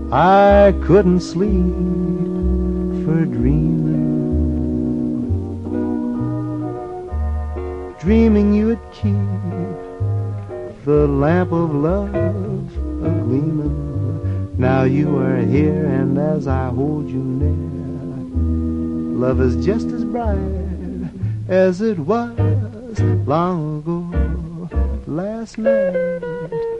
I couldn't sleep for dreaming you would keep the lamp of love a-gleaming. Now you are here, and as I hold you near, love is just as bright as it was long ago last night.